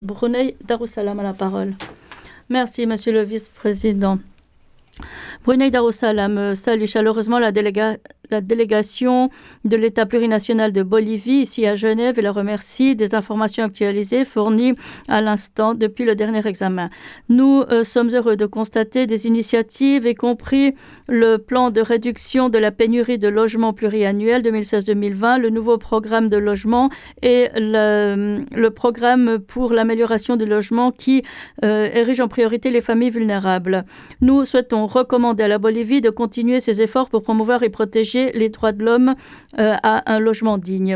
Brunei Darussalam a la parole. Merci, Monsieur le Vice-président. Brunei Darussalam salue chaleureusement la délégation de l'État plurinational de Bolivie ici à Genève et la remercie des informations actualisées fournies à l'instant depuis le dernier examen. Nous sommes heureux de constater des initiatives, y compris le plan de réduction de la pénurie de logements pluriannuel 2016-2020, le nouveau programme de logement et le programme pour l'amélioration du logement qui érige en priorité les familles vulnérables. Nous souhaitons recommander à la Bolivie de continuer ses efforts pour promouvoir et protéger les droits de l'homme à un logement digne.